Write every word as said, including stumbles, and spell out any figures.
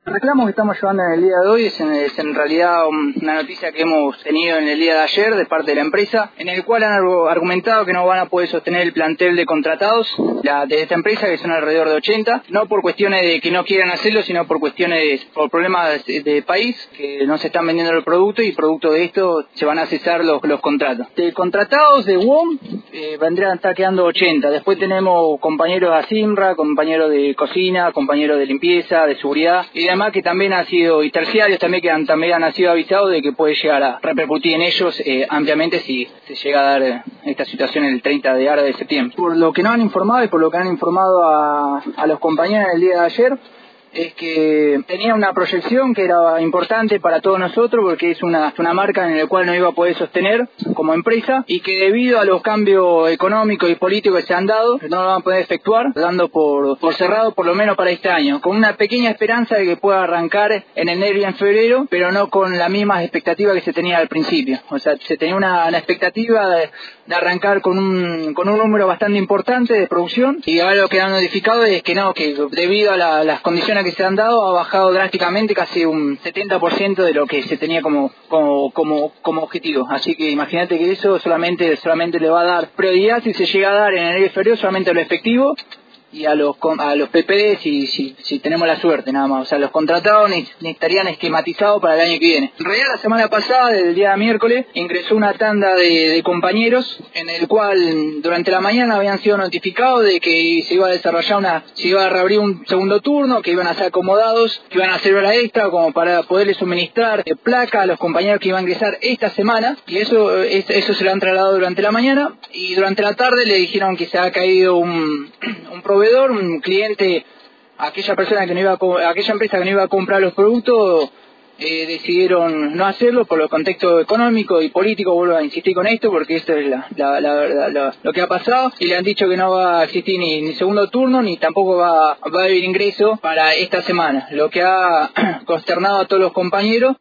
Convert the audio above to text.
El reclamo que estamos llevando en el día de hoy es en, es en realidad una noticia que hemos tenido en el día de ayer de parte de la empresa, en el cual han argumentado que no van a poder sostener el plantel de contratados la, de esta empresa, que son alrededor de ochenta, no por cuestiones de que no quieran hacerlo, sino por cuestiones, por problemas de, de país, que no se están vendiendo el producto y producto de esto se van a cesar los, los contratos. De contratados de W O M eh, vendrían a estar quedando ochenta, después tenemos compañeros de Asimra, compañeros de cocina, compañeros de limpieza, de seguridad y demás, que también han sido, y terciarios también que han, también han sido avisados de que puede llegar a repercutir en ellos eh, ampliamente si se llega a dar eh, esta situación el treinta de ahora de septiembre. Por lo que nos han informado y por lo que han informado a, a los compañeros el día de ayer, es que tenía una proyección que era importante para todos nosotros porque es una, una marca en la cual no iba a poder sostener como empresa y que debido a los cambios económicos y políticos que se han dado no lo van a poder efectuar, dando por, por cerrado por lo menos para este año, con una pequeña esperanza de que pueda arrancar en enero y en febrero, pero no con la misma expectativa que se tenía al principio. O sea, se tenía una, una expectativa de, de arrancar con un, con un número bastante importante de producción y ahora lo que han notificado es que no, que debido a la, las condiciones que se han dado ha bajado drásticamente casi un setenta por ciento de lo que se tenía como como como como objetivo, así que imagínate que eso solamente solamente le va a dar prioridad si se llega a dar en enero y febrero solamente a lo efectivo y a los a los P P D si, si, si tenemos la suerte nada más, o sea los contratados ni, ni estarían esquematizados para el año que viene. En realidad la semana pasada, del día miércoles, ingresó una tanda de, de compañeros en el cual durante la mañana habían sido notificados de que se iba a desarrollar una, se iba a reabrir un segundo turno, que iban a ser acomodados, que iban a hacer hora extra como para poderles suministrar eh, placa a los compañeros que iban a ingresar esta semana, y eso, es, eso se lo han trasladado durante la mañana, y durante la tarde le dijeron que se ha caído un, un proveedor, un cliente, aquella persona que no iba a, aquella empresa que no iba a comprar los productos, eh, decidieron no hacerlo por los contextos económicos y políticos. Vuelvo a insistir con esto porque esto es la, la, la, la, la, lo que ha pasado, y le han dicho que no va a existir ni, ni segundo turno ni tampoco va, va a haber ingreso para esta semana, lo que ha consternado a todos los compañeros.